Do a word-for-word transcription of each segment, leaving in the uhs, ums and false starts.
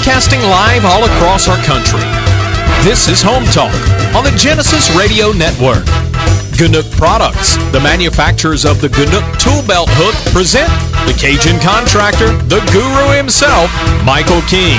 broadcasting live all across our country. This is Home Talk on the Genesis Radio Network. Ganook Products, the manufacturers of the Ganook Tool Belt Hook, present the Cajun contractor, the guru himself, Michael King.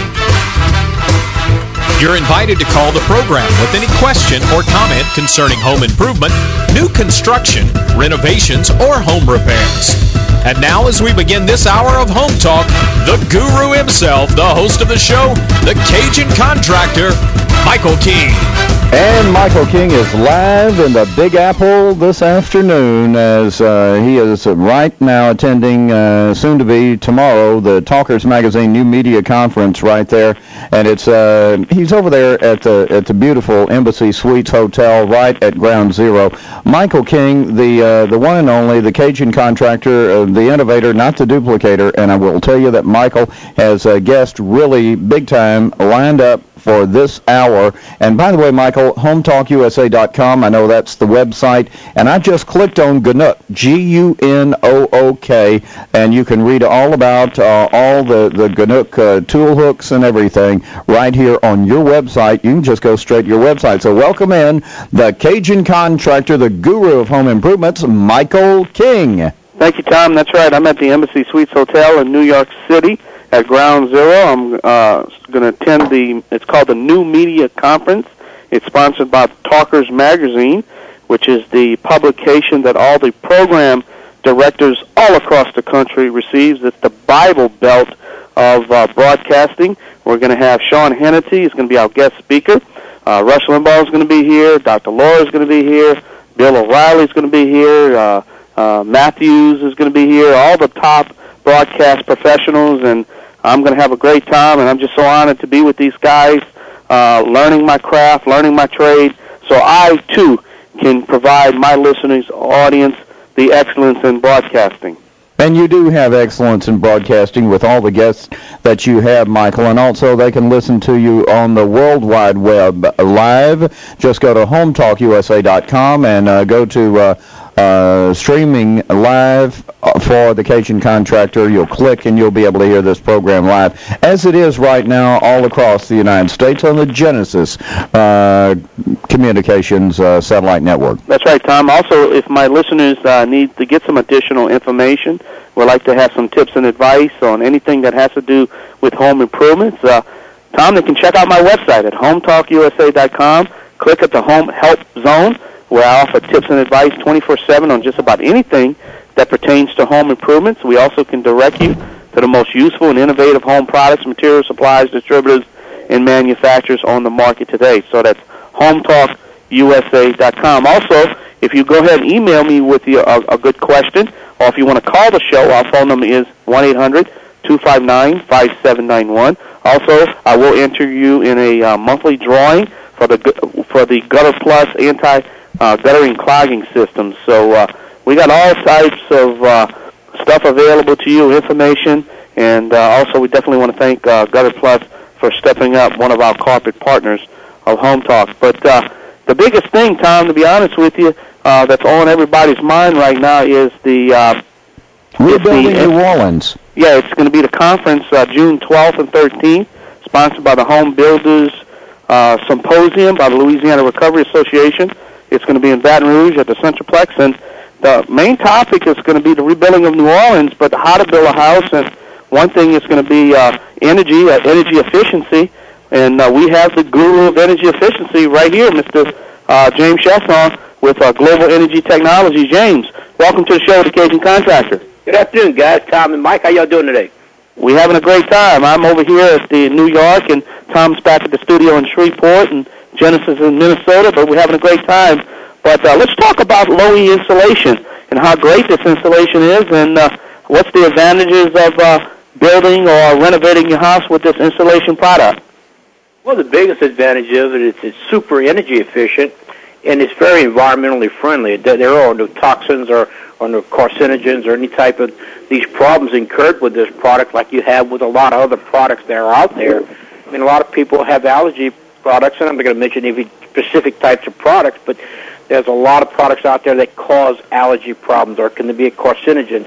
You're invited to call the program with any question or comment concerning home improvement, new construction, renovations, or home repairs. And now, as we begin this hour of Home Talk, the guru himself, the host of the show, the Cajun contractor, Michael King. And Michael King is live in the Big Apple this afternoon as uh, he is right now attending, uh, soon to be tomorrow, the Talkers Magazine New Media Conference right there. And it's uh, he's over there at the at the beautiful Embassy Suites Hotel right at Ground Zero. Michael King, the uh, the one and only, the Cajun contractor, uh, the innovator, not the duplicator. And I will tell you that Michael has a guest really big time lined up for this hour. And by the way, Michael, home talk U S A dot com, I know that's the website, and I just clicked on Ganook, G U N O O K, and you can read all about uh, all the, the Ganook uh, tool hooks and everything right here on your website. You can just go straight to your website. So welcome in the Cajun contractor, the guru of home improvements, Michael King. Thank you, Tom. That's right. I'm at the Embassy Suites Hotel in New York City at Ground Zero. I'm uh, going to attend the, it's called the New Media Conference. It's sponsored by Talkers Magazine, which is the publication that all the program directors all across the country receives. It's the Bible Belt of uh, broadcasting. We're going to have Sean Hannity. He's going to be our guest speaker. Uh, Rush Limbaugh is going to be here. Doctor Laura is going to be here. Bill O'Reilly is going to be here. Uh, uh, Matthews is going to be here. All the top broadcast professionals, and I'm going to have a great time, and I'm just so honored to be with these guys, uh, learning my craft, learning my trade, so I, too, can provide my listeners' audience the excellence in broadcasting. And you do have excellence in broadcasting with all the guests that you have, Michael, and also they can listen to you on the World Wide Web live. Just go to home talk U S A dot com and uh, go to uh, uh, streaming live for the Cajun contractor. You'll click and you'll be able to hear this program live, as it is right now all across the United States on the Genesis uh, Communications uh, Satellite Network. That's right, Tom. Also, if my listeners uh, need to get some additional information, would like to have some tips and advice on anything that has to do with home improvements, uh, Tom, they can check out my website at home talk U S A dot com. Click at the Home Help Zone, where I offer tips and advice twenty-four seven on just about anything that pertains to home improvements. We also can direct you to the most useful and innovative home products, materials, supplies, distributors, and manufacturers on the market today. So that's home talk U S A dot com. Also, if you go ahead and email me with your, a, a good question, or if you want to call the show, our phone number is one eight hundred two five nine five seven nine one. Also, I will enter you in a uh, monthly drawing for the for the Gutter Plus anti uh, guttering clogging system. So uh, we got all types of uh, stuff available to you, information, and uh, also we definitely want to thank uh, Gutter Plus for stepping up, one of our corporate partners of Home Talk. But uh, the biggest thing, Tom, to be honest with you, uh, that's on everybody's mind right now is the uh, Rebuilding the, New Orleans. Yeah, it's going to be the conference uh, June twelfth and thirteenth, sponsored by the Home Builders uh, Symposium by the Louisiana Recovery Association. It's going to be in Baton Rouge at the Centraplex, and the main topic is going to be the rebuilding of New Orleans, but how to build a house, and one thing is going to be uh, energy, uh, energy efficiency, and uh, we have the guru of energy efficiency right here, Mister Uh, James Chasson with uh, Global Energy Technology. James, welcome to the show, the Cajun Contractor. Good afternoon, guys. Tom and Mike, how y'all doing today? We're having a great time. I'm over here at the New York, and Tom's back at the studio in Shreveport, and Genesis in Minnesota, but we're having a great time. But uh, let's talk about low-E insulation and how great this insulation is, and uh, what's the advantages of uh, building or renovating your house with this insulation product. Well, the biggest advantage of it is it's super energy efficient, and it's very environmentally friendly. There are no toxins or, or no carcinogens or any type of these problems incurred with this product like you have with a lot of other products that are out there. I mean, a lot of people have allergy products, and I'm not going to mention any specific types of products, but there's a lot of products out there that cause allergy problems or can be a carcinogen.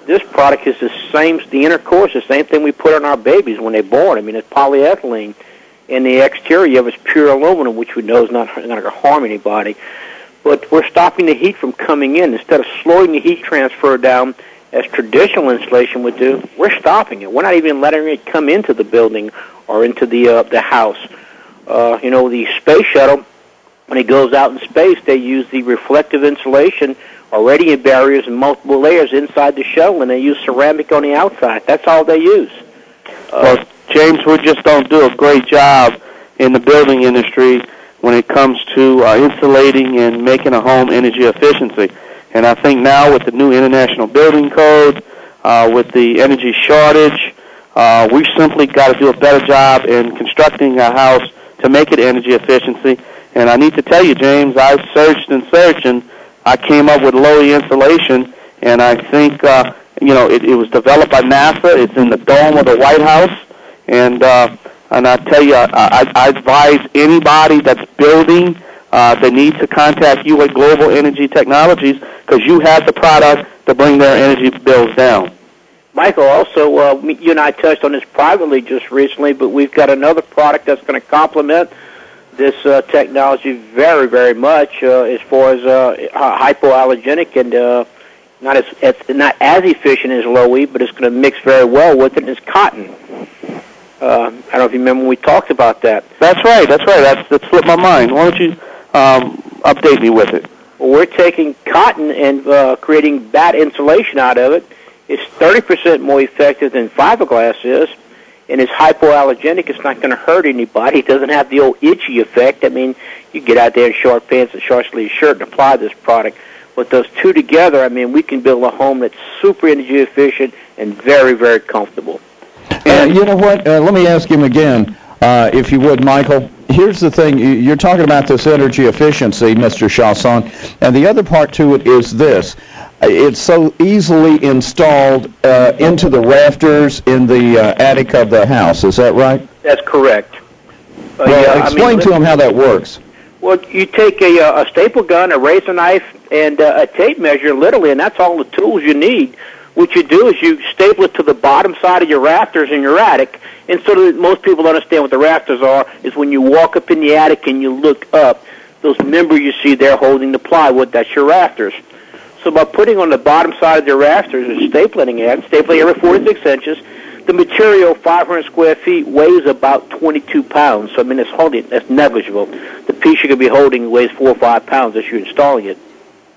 this product is the same, the inner core is the same thing we put on our babies when they're born. I mean, it's polyethylene. In the exterior of it's pure aluminum, which we know is not, not going to harm anybody. But we're stopping the heat from coming in. Instead of slowing the heat transfer down as traditional insulation would do, we're stopping it. We're not even letting it come into the building or into the uh, the house. Uh, you know, the space shuttle, when it goes out in space, they use the reflective insulation or radiant barriers and multiple layers inside the shuttle, and they use ceramic on the outside. That's all they use. Uh, well, James, we just don't do a great job in the building industry when it comes to uh, insulating and making a home energy efficiency. And I think now with the new International Building Code, uh, with the energy shortage, uh, we simply got to do a better job in constructing a house to make it energy efficiency. And I need to tell you, James, I've searched and searched, and I came up with Low-E insulation, and I think, uh, you know, it, it was developed by NASA. It's in the dome of the White House. And uh, and I tell you, I, I, I advise anybody that's building uh, that needs to contact you at Global Energy Technologies, because you have the product to bring their energy bills down. Michael, also, uh, you and I touched on this privately just recently, but we've got another product that's going to complement this uh, technology very, very much uh, as far as uh, hypoallergenic and uh, not as it's not as efficient as Low-E, but it's going to mix very well with it, and it's cotton. Uh, I don't know if you remember when we talked about that. That's right, that's right. That's, that slipped my mind. Why don't you um, update me with it? Well, we're taking cotton and uh, creating bat insulation out of it. It's thirty percent more effective than fiberglass is, and it's hypoallergenic. It's not going to hurt anybody. It doesn't have the old itchy effect. I mean, you get out there in short pants and short sleeve shirt and apply this product. But those two together, I mean, we can build a home that's super energy efficient and very, very comfortable. Uh, you know what? Uh, let me ask him again, uh, if you would, Michael. Here's the thing. You're talking about this energy efficiency, Mister Chausson, and the other part to it is this. It's so easily installed uh, into the rafters in the uh, attic of the house. Is that right? That's correct. Uh, well, yeah, explain I mean, to them how that works. Well, you take a, a staple gun, a razor knife, and uh, a tape measure, literally, and that's all the tools you need. What you do is you staple it to the bottom side of your rafters in your attic, and so that most people understand what the rafters are, is when you walk up in the attic and you look up, those members you see there holding the plywood, that's your rafters. So by putting on the bottom side of the rafters and stapling it, stapling every four to six inches, the material, five hundred square feet, weighs about twenty-two pounds. So, I mean, it's holding, that's negligible. The piece you're going to be holding weighs four or five pounds as you're installing it.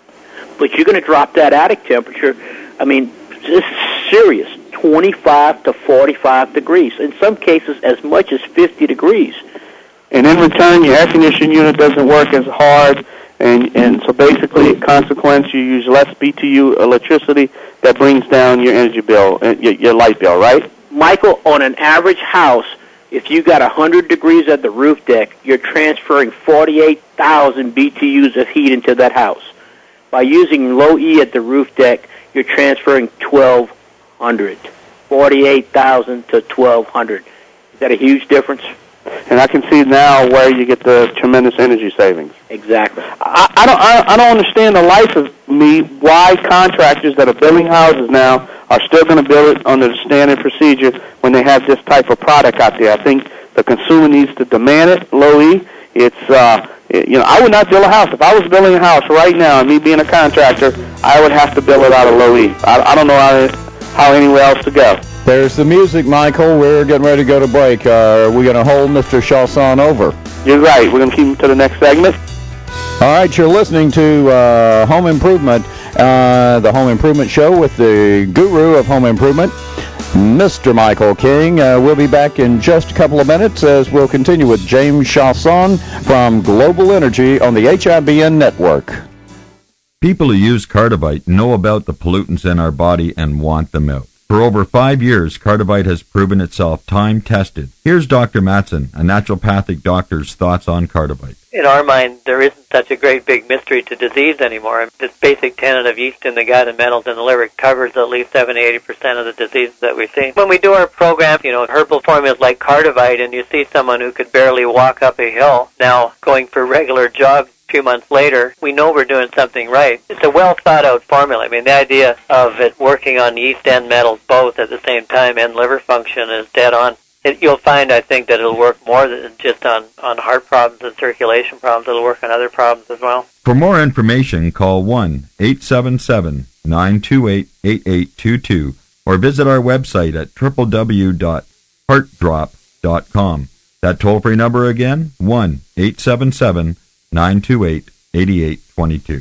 But you're going to drop that attic temperature, I mean, it's serious, twenty-five to forty-five degrees. In some cases, as much as fifty degrees. And in return, your air conditioning unit doesn't work as hard, and, and so basically, in consequence, you use less B T U electricity that brings down your energy bill, your, your light bill, right? Michael, on an average house, if you got one hundred degrees at the roof deck, you're transferring forty-eight thousand B T Us of heat into that house. By using Low-E at the roof deck, you're transferring twelve hundred. forty-eight thousand to twelve hundred. Is that a huge difference? And I can see now where you get the tremendous energy savings. Exactly. I, I don't. I, I don't understand the life of me why contractors that are building houses now are still going to build it under the standard procedure when they have this type of product out there. I think the consumer needs to demand it. Low-E. It's. Uh, it, you know, I would not build a house if I was building a house right now. And me being a contractor, I would have to build it out of Low-E. I, I don't know how how anywhere else to go. There's the music, Michael. We're getting ready to go to break. Uh, are we going to hold Mister Chausson over? You're right. We're going to keep him to the next segment. All right, you're listening to uh, Home Improvement, uh, the Home Improvement Show with the guru of home improvement, Mister Michael King. Uh, we'll be back in just a couple of minutes as we'll continue with James Chausson from Global Energy on the H I B N Network. People who use Cardivite know about the pollutants in our body and want them out. For over five years, Cardivite has proven itself time-tested. Here's Doctor Matson, a naturopathic doctor's thoughts on Cardivite. In our mind, there isn't such a great big mystery to disease anymore. This basic tenet of yeast in the gut and metals in the liver covers at least seventy to eighty percent of the diseases that we see. When we do our program, you know, herbal formulas like Cardivite, and you see someone who could barely walk up a hill now going for regular jogs a few months later, we know we're doing something right. It's a well-thought-out formula. I mean, the idea of it working on yeast and metals both at the same time and liver function is dead on. It, you'll find, I think, that it'll work more than just on, on heart problems and circulation problems. It'll work on other problems as well. For more information, call one eight seven seven, nine two eight, eight eight two two or visit our website at w w w dot heart drop dot com. That toll-free number again, one eight seven seven, nine two eight, eight eight two two.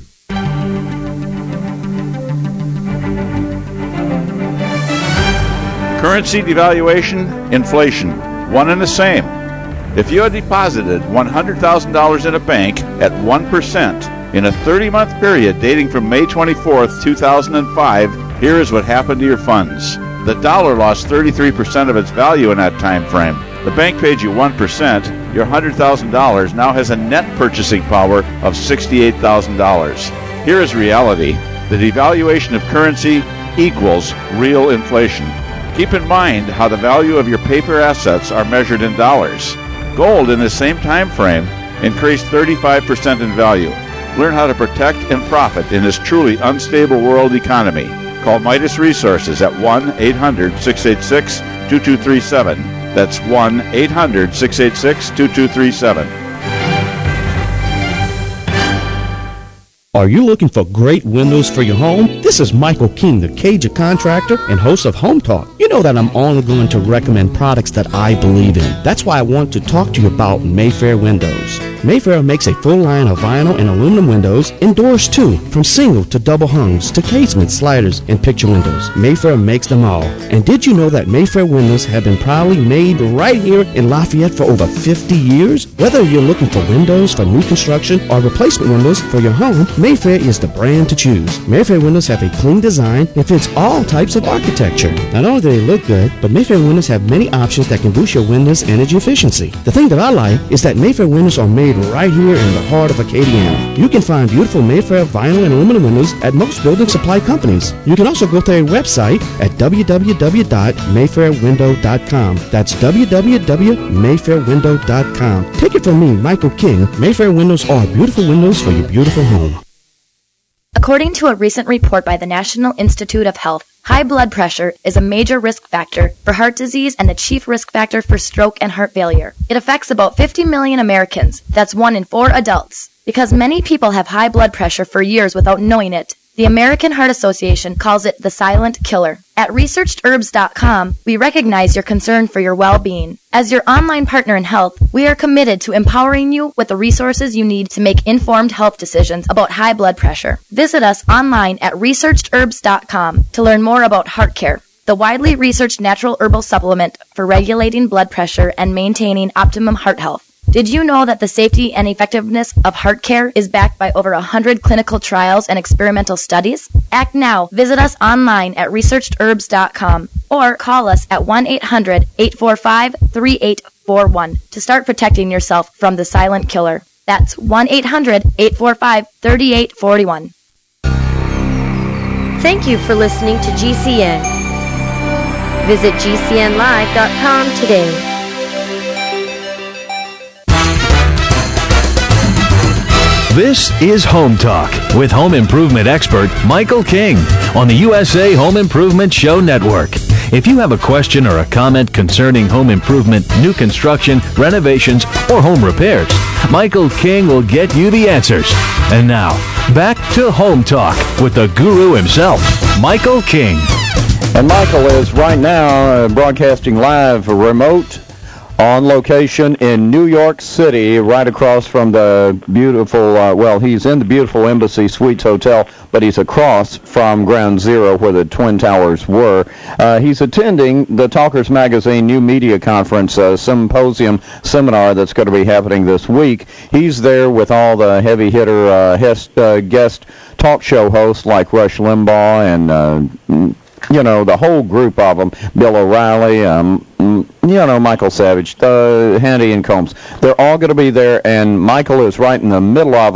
Currency devaluation, inflation, one and the same. If you had deposited one hundred thousand dollars in a bank at one percent in a thirty-month period dating from May twenty-fourth, two thousand five, here is what happened to your funds. The dollar lost thirty-three percent of its value in that time frame. The bank paid you one percent. Your one hundred thousand dollars now has a net purchasing power of sixty-eight thousand dollars. Here is reality. The devaluation of currency equals real inflation. Keep in mind how the value of your paper assets are measured in dollars. Gold in the same time frame increased thirty-five percent in value. Learn how to protect and profit in this truly unstable world economy. Call Midas Resources at one eight hundred, six eight six, two two three seven. That's one eight hundred, six eight six, two two three seven. Are you looking for great windows for your home? This is Michael King, the Cajun contractor and host of Home Talk. You know that I'm only going to recommend products that I believe in. That's why I want to talk to you about Mayfair Windows. Mayfair makes a full line of vinyl and aluminum windows, and doors too, from single to double hungs to casements, sliders, and picture windows. Mayfair makes them all. And did you know that Mayfair windows have been proudly made right here in Lafayette for over fifty years? Whether you're looking for windows for new construction or replacement windows for your home, Mayfair is the brand to choose. Mayfair windows have a clean design and fits all types of architecture. Not only do they look good, but Mayfair windows have many options that can boost your windows' energy efficiency. The thing that I like is that Mayfair windows are made right here in the heart of Acadiana. You can find beautiful Mayfair vinyl and aluminum windows at most building supply companies. You can also go to their website at w w w dot mayfair window dot com. That's w w w dot mayfair window dot com. Take it from me, Michael King. Mayfair windows are beautiful windows for your beautiful home. According to a recent report by the National Institute of Health, high blood pressure is a major risk factor for heart disease and the chief risk factor for stroke and heart failure. It affects about fifty million Americans. That's one in four adults. Because many people have high blood pressure for years without knowing it, the American Heart Association calls it the silent killer. At researched herbs dot com, we recognize your concern for your well-being. As your online partner in health, we are committed to empowering you with the resources you need to make informed health decisions about high blood pressure. Visit us online at researched herbs dot com to learn more about Heart Care, the widely researched natural herbal supplement for regulating blood pressure and maintaining optimum heart health. Did you know that the safety and effectiveness of Heart Care is backed by over one hundred clinical trials and experimental studies? Act now. Visit us online at researched herbs dot com or call us at one eight hundred, eight four five, three eight four one to start protecting yourself from the silent killer. That's one eight hundred, eight four five, three eight four one. Thank you for listening to G C N. Visit G C N live dot com today. This is Home Talk with home improvement expert Michael King on the U S A Home Improvement Show Network. If you have a question or a comment concerning home improvement, new construction, renovations, or home repairs, Michael King will get you the answers. And now, back to Home Talk with the guru himself, Michael King. And Michael is right now uh, broadcasting live remote on location in New York City, right across from the beautiful, uh, well, he's in the beautiful Embassy Suites Hotel, but he's across from Ground Zero where the Twin Towers were. Uh, he's attending the Talkers Magazine New Media Conference uh, Symposium Seminar that's going to be happening this week. He's there with all the heavy hitter uh, guest, uh, guest talk show hosts like Rush Limbaugh and uh, you know, the whole group of them, Bill O'Reilly, um, you know, Michael Savage, uh, Handy and Combs. They're all going to be there, and Michael is right in the middle of them,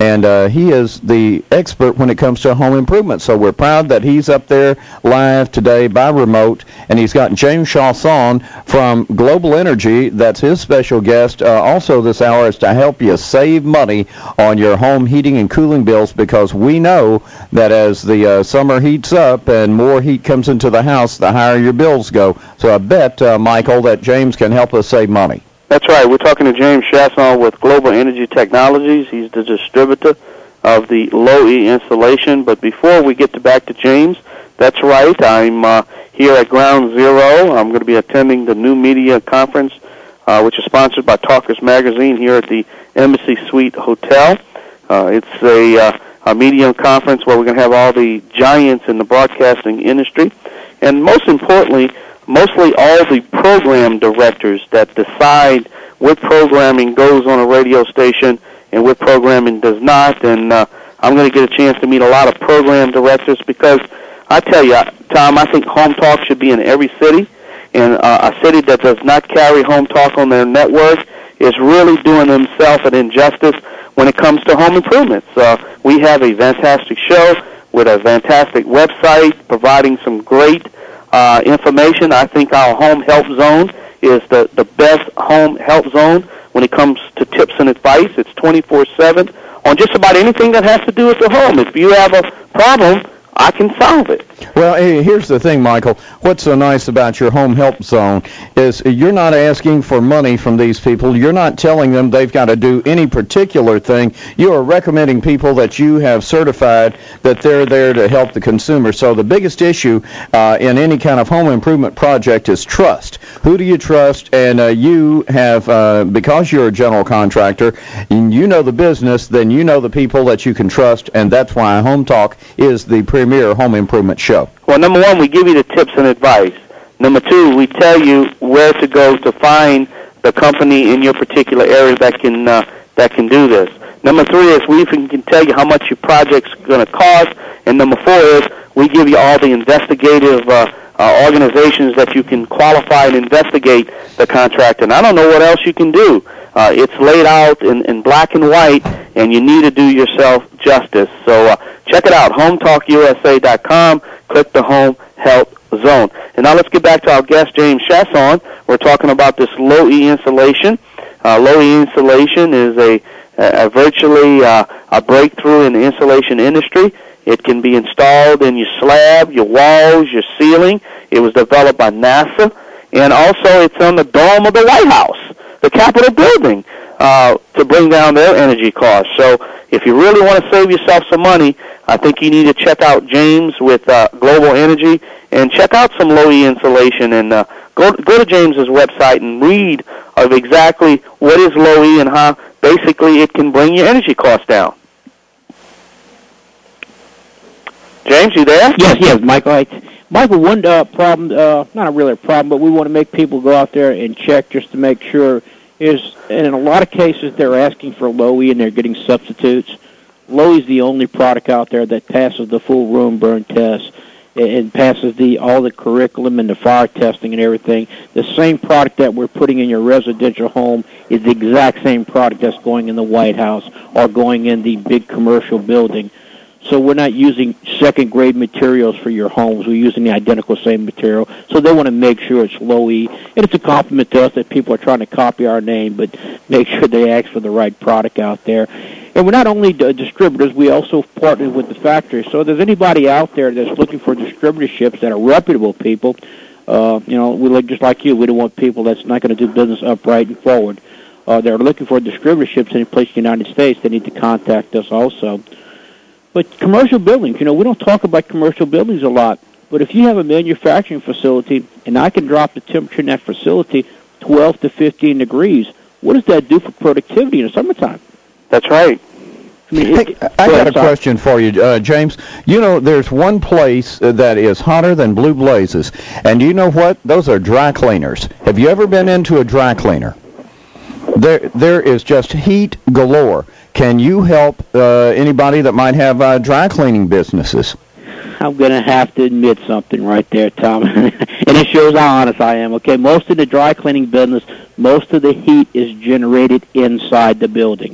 and uh, he is the expert when it comes to home improvement. So we're proud that he's up there live today by remote, and he's got James Chausson from Global Energy. That's his special guest. Uh, also this hour is to help you save money on your home heating and cooling bills, because we know that as the uh, summer heats up and more heat comes into the house, the higher your bills go. So I bet, uh, Michael, that James can help us save money. That's right. We're talking to James Chausson with Global Energy Technologies. He's the distributor of the Low-E insulation. But before we get to back to James, that's right. I'm uh, here at Ground Zero. I'm going to be attending the New Media Conference, uh, which is sponsored by Talkers Magazine here at the Embassy Suite Hotel. Uh, it's a, uh, a media conference where we're going to have all the giants in the broadcasting industry. And most importantly, mostly all the program directors that decide what programming goes on a radio station and what programming does not. And uh, I'm going to get a chance to meet a lot of program directors, because I tell you, Tom, I think Home Talk should be in every city. And uh, a city that does not carry Home Talk on their network is really doing themselves an injustice when it comes to home improvements. Uh, we have a fantastic show with a fantastic website providing some great Uh, information. I think our home help zone is the, the best home help zone when it comes to tips and advice. It's twenty-four seven on just about anything that has to do with the home. If you have a problem, I can solve it. Well, hey, here's the thing, Michael. What's so nice about your home help zone is you're not asking for money from these people. You're not telling them they've got to do any particular thing. You are recommending people that you have certified that they're there to help the consumer. So the biggest issue uh, in any kind of home improvement project is trust. Who do you trust? And uh, you have, uh, because you're a general contractor, and you know the business, then you know the people that you can trust, and that's why Home Talk is the premier home improvement show. Well, number one, we give you the tips and advice. Number two, we tell you where to go to find the company in your particular area that can uh, that can do this. Number three is we even can tell you how much your project's going to cost. And number four is we give you all the investigative uh, uh, organizations that you can qualify and investigate the contract. And I don't know what else you can do. Uh, it's laid out in, in black and white, and you need to do yourself justice. So uh, check it out, home talk U S A dot com. Click the Home Help Zone. And now let's get back to our guest, James Chausson. We're talking about this Low-E insulation. Uh, Low-E insulation is a, a, a virtually uh, a breakthrough in the insulation industry. It can be installed in your slab, your walls, your ceiling. It was developed by NASA. And also it's on the dome of the White House, the Capitol building, uh, to bring down their energy costs. So if you really want to save yourself some money, I think you need to check out James with uh, Global Energy and check out some Low-E insulation. And uh, go, go to James's website and read of exactly what is Low-E and how basically it can bring your energy costs down. James, you there? Yes, yes, Michael. I, Michael, one uh, problem, uh, not really a problem, but we want to make people go out there and check just to make sure, is, and in a lot of cases they're asking for Low-E and they're getting substitutes. Low-E is the only product out there that passes the full room burn test and passes the all the curriculum and the fire testing and everything. The same product that we're putting in your residential home is the exact same product that's going in the White House or going in the big commercial building. So we're not using second-grade materials for your homes. We're using the identical same material. So they want to make sure it's Low-E. And it's a compliment to us that people are trying to copy our name, but make sure they ask for the right product out there. And we're not only distributors, we also partner with the factories. So if there's anybody out there that's looking for distributorships that are reputable people, uh, you know, we look just like you. We don't want people that's not going to do business upright and forward. Uh, they're looking for distributorships in any place in the United States. They need to contact us also. But commercial buildings, you know, we don't talk about commercial buildings a lot. But if you have a manufacturing facility and I can drop the temperature in that facility twelve to fifteen degrees, what does that do for productivity in the summertime? That's right. I, mean, hey, I got a question for you, uh, James. You know, there's one place that is hotter than blue blazes. And you know what? Those are dry cleaners. Have you ever been into a dry cleaner? There, there is just heat galore. Can you help uh, anybody that might have uh, dry cleaning businesses? I'm going to have to admit something right there, Tom, and it shows how honest I am. Okay, most of the dry cleaning business, most of the heat is generated inside the building.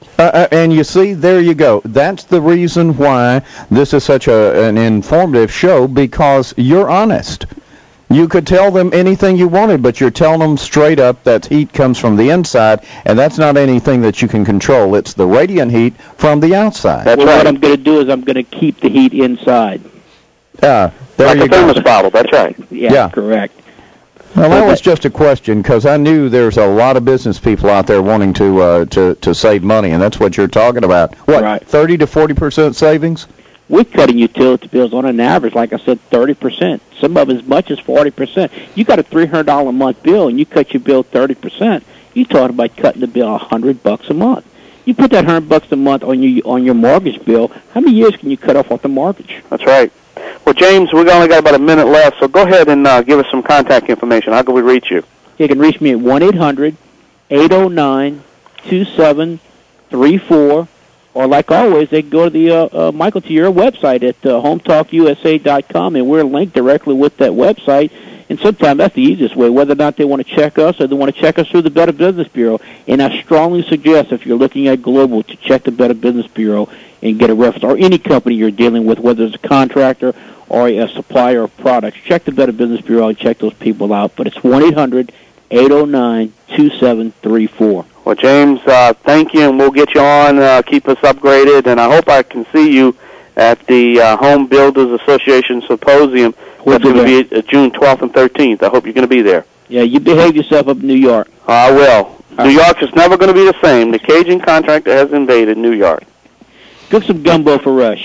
Uh, uh, and you see, there you go. That's the reason why this is such a, an informative show, because you're honest. You could tell them anything you wanted, but you're telling them straight up that heat comes from the inside, and that's not anything that you can control. It's the radiant heat from the outside. That's well, right. What I'm going to do is I'm going to keep the heat inside. Uh, there like you the go. thermos bottle, that's right. Yeah, yeah. correct. Well, that was just a question, because I knew there's a lot of business people out there wanting to uh, to to save money, and that's what you're talking about. What, right. thirty to forty percent savings? We're cutting utility bills on an average, like I said, thirty percent. Some of as much as forty percent. You got a three hundred dollars a month bill, and you cut your bill thirty percent. You're talking about cutting the bill one hundred bucks a month. You put that one hundred bucks a month on your on your mortgage bill, how many years can you cut off off the mortgage? That's right. Well, James, we've only got about a minute left, so go ahead and uh, give us some contact information. How can we reach you? You can reach me at one eight hundred eight oh nine two seven three four, or like always, they can go to the, uh, uh, Michael, to your website at uh, home talk U S A dot com, and we're linked directly with that website. And sometimes that's the easiest way, whether or not they want to check us or they want to check us through the Better Business Bureau. And I strongly suggest, if you're looking at global, to check the Better Business Bureau and get a reference, or any company you're dealing with, whether it's a contractor or a supplier of products. Check the Better Business Bureau and check those people out. But it's one eight hundred eight oh nine two seven three four. Well, James, uh, thank you, and we'll get you on, uh, keep us upgraded, and I hope I can see you at the uh, Home Builders Association Symposium. We'll That's going to be uh, June twelfth and thirteenth. I hope you're going to be there. Yeah, you behave yourself up in New York. I will. Uh, New York is never going to be the same. The Cajun contractor has invaded New York. Cook some gumbo for Rush.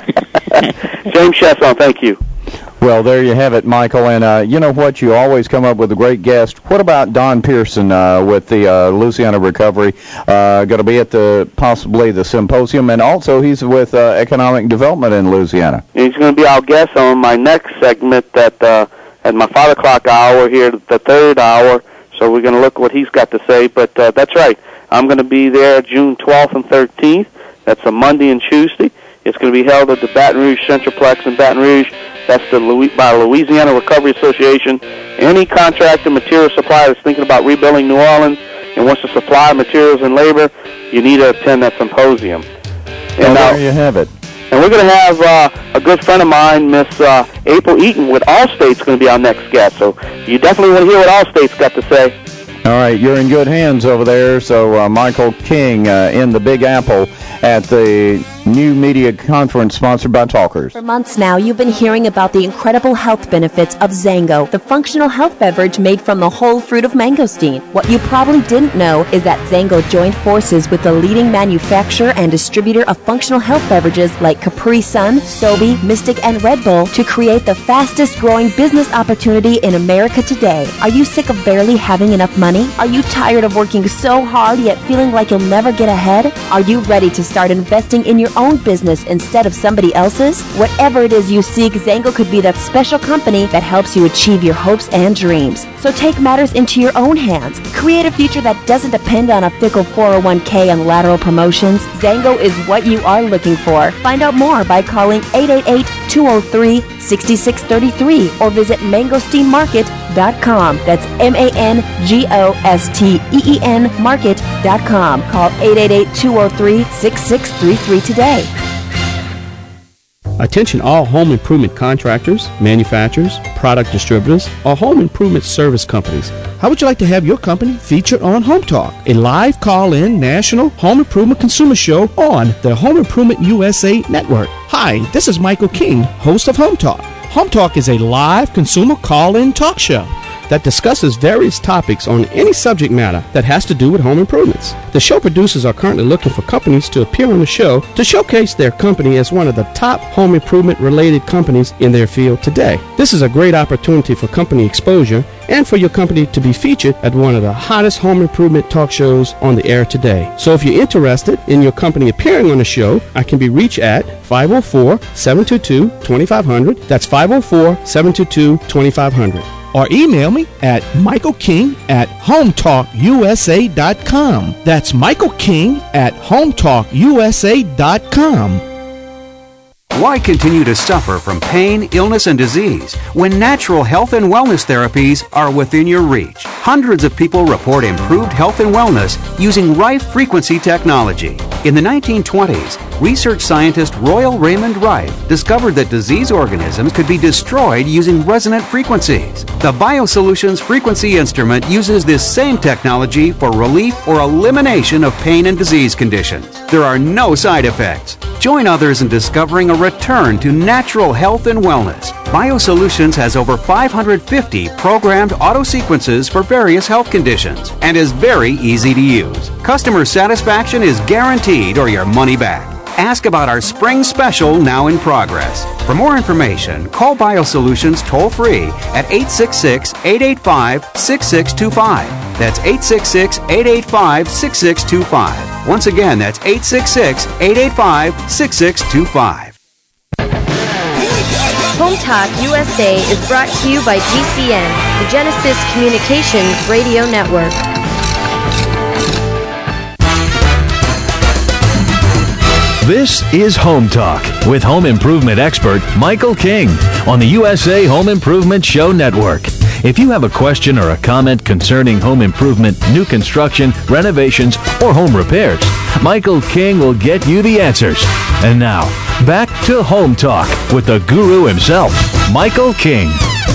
James Chesson, thank you. Well, there you have it, Michael. And uh, you know what? You always come up with a great guest. What about Don Pearson uh, with the uh, Louisiana Recovery? Uh, going to be at the possibly the symposium, and also he's with uh, Economic Development in Louisiana. He's going to be our guest on my next segment at uh, at my five o'clock hour here, the third hour. So we're going to look at what he's got to say. But uh, that's right. I'm going to be there June twelfth and thirteenth. That's a Monday and Tuesday. It's going to be held at the Baton Rouge Centralplex in Baton Rouge. That's the Louis- by Louisiana Recovery Association. Any contractor, material supplier that's thinking about rebuilding New Orleans and wants to supply materials and labor, you need to attend that symposium. And well, there you have it. And we're going to have uh, a good friend of mine, Miss uh, April Eaton with Allstate's going to be our next guest. So you definitely want to hear what Allstate's got to say. All right, you're in good hands over there. So uh, Michael King uh, in the Big Apple at the new media conference sponsored by Talkers. For months now, you've been hearing about the incredible health benefits of Zango, the functional health beverage made from the whole fruit of mangosteen. What you probably didn't know is that Zango joined forces with the leading manufacturer and distributor of functional health beverages like Capri Sun, Sobe, Mystic, and Red Bull to create the fastest growing business opportunity in America today. Are you sick of barely having enough money? Are you tired of working so hard yet feeling like you'll never get ahead? Are you ready to start investing in your own business instead of somebody else's? Whatever it is you seek, Zango could be that special company that helps you achieve your hopes and dreams. So take matters into your own hands. Create a future that doesn't depend on a fickle four oh one k and lateral promotions. Zango is what you are looking for. Find out more by calling eight eight eight, two oh three, six six three three or visit mangosteen market dot com. That's M A N G O S T E E N market dot com. Call eight eight eight, two oh three, six six three three today. Attention all home improvement contractors, manufacturers, product distributors, or home improvement service companies. How would you like to have your company featured on Home Talk, a live call-in national home improvement consumer show on the Home Improvement U S A Network? Hi, this is Michael King, host of Home Talk. Home Talk is a live consumer call-in talk show that discusses various topics on any subject matter that has to do with home improvements. The show producers are currently looking for companies to appear on the show to showcase their company as one of the top home improvement related companies in their field today. This is a great opportunity for company exposure and for your company to be featured at one of the hottest home improvement talk shows on the air today. So if you're interested in your company appearing on the show, I can be reached at five oh four, seven two two, two five zero zero. That's five oh four, seven two two, two five zero zero. Or email me at Michael King at home talk U S A dot com. That's Michael King at home talk U S A dot com. Why continue to suffer from pain, illness, and disease when natural health and wellness therapies are within your reach? Hundreds of people report improved health and wellness using Rife frequency technology. In the nineteen twenties, research scientist Royal Raymond Rife discovered that disease organisms could be destroyed using resonant frequencies. The BioSolutions frequency instrument uses this same technology for relief or elimination of pain and disease conditions. There are no side effects. Join others in discovering a return to natural health and wellness. BioSolutions has over five hundred fifty programmed auto sequences for various health conditions and is very easy to use. Customer satisfaction is guaranteed or your money back. Ask about our spring special now in progress. For more information, call BioSolutions toll-free at eight six six, eight eight five, six six two five. That's eight six six, eight eight five, six six two five. Once again, that's eight six six, eight eight five, six six two five. Home Talk U S A is brought to you by G C N, the Genesis Communications Radio Network. This is Home Talk with home improvement expert Michael King on the U S A Home Improvement Show Network. If you have a question or a comment concerning home improvement, new construction, renovations, or home repairs, Michael King will get you the answers. And now, back to Home Talk with the guru himself, Michael King.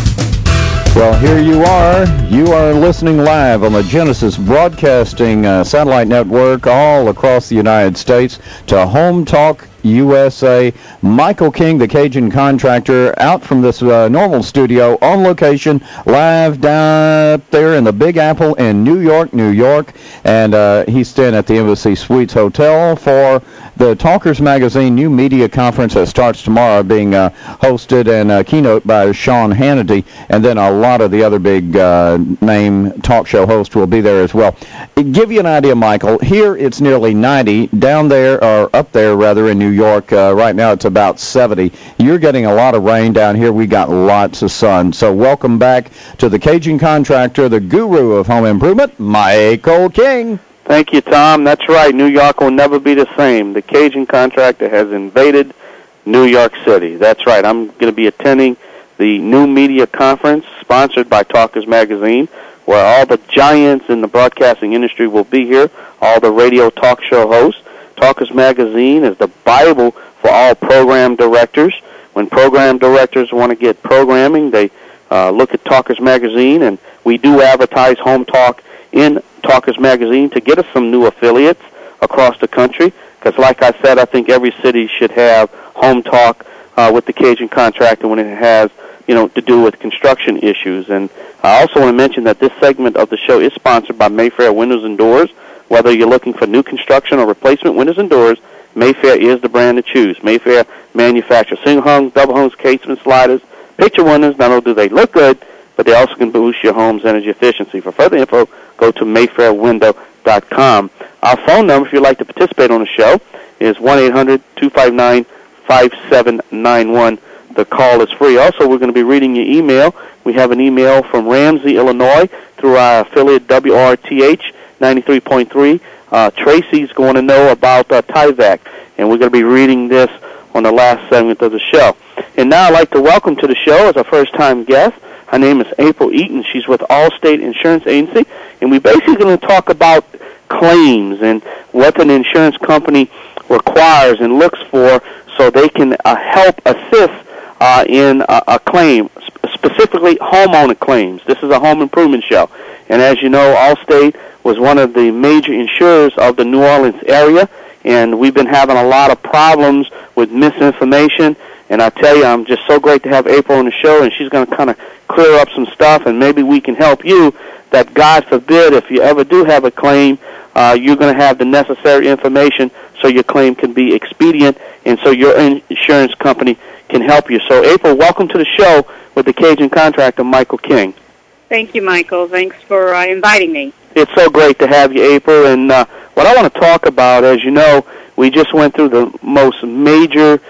Well, here you are. You are listening live on the Genesis Broadcasting uh, Satellite Network all across the United States to Home Talk U S A. Michael King, the Cajun contractor, out from this uh, normal studio on location, live down up there in the Big Apple in New York, New York. And uh, he's staying at the Embassy Suites Hotel for the Talkers Magazine New Media Conference that starts tomorrow, being uh, hosted and uh, keynote by Sean Hannity. And then a lot of the other big uh, name talk show hosts will be there as well. Give you an idea, Michael. Here it's nearly ninety. Down there, or up there rather, in New York, uh, right now it's about seventy. You're getting a lot of rain down here. We got lots of sun. So welcome back to the Cajun contractor, the guru of home improvement, Michael King. Thank you, Tom. That's right. New York will never be the same. The Cajun contractor has invaded New York City. That's right. I'm going to be attending the New Media Conference sponsored by Talkers Magazine, where all the giants in the broadcasting industry will be here, all the radio talk show hosts. Talkers Magazine is the Bible for all program directors. When program directors want to get programming, they uh, look at Talkers Magazine, and we do advertise Home Talk in Talkers Magazine to get us some new affiliates across the country, because like I said, I think every city should have Home Talk uh, with the Cajun contractor when it has, you know, to do with construction issues. And I also want to mention that this segment of the show is sponsored by Mayfair Windows and Doors. Whether you're looking for new construction or replacement windows and doors, Mayfair is the brand to choose. Mayfair manufactures single-hung, double-hung, casement sliders, picture windows. Not only do they look good, but they also can boost your home's energy efficiency. For further info, go to mayfair window dot com. Our phone number, if you'd like to participate on the show, is one eight hundred, two five nine, five seven nine one. The call is free. Also, we're going to be reading your email. We have an email from Ramsey, Illinois, through our affiliate W R T H ninety-three point three. Uh, Tracy's going to know about uh, Tyvek, and we're going to be reading this on the last segment of the show. And now I'd like to welcome to the show as a first-time guest. Her name is April Eaton. She's with Allstate Insurance Agency, and we're basically going to talk about claims and what an insurance company requires and looks for so they can uh, help assist uh, in a, a claim, sp- specifically homeowner claims. This is a home improvement show. And as you know, Allstate was one of the major insurers of the New Orleans area, and we've been having a lot of problems with misinformation. And I tell you, I'm just so great to have April on the show, and she's going to kind of clear up some stuff, and maybe we can help you that, God forbid, if you ever do have a claim, uh, you're going to have the necessary information so your claim can be expedient and so your insurance company can help you. So, April, welcome to the show with the Cajun contractor, Michael King. Thank you, Michael. Thanks for uh, inviting me. It's so great to have you, April. And uh, what I want to talk about, as you know, we just went through the most major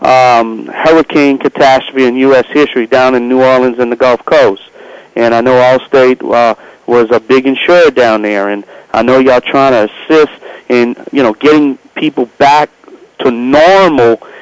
um, hurricane catastrophe in U S history down in New Orleans and the Gulf Coast. And I know Allstate uh, was a big insurer down there, and I know y'all trying to assist in, you know, getting people back to normal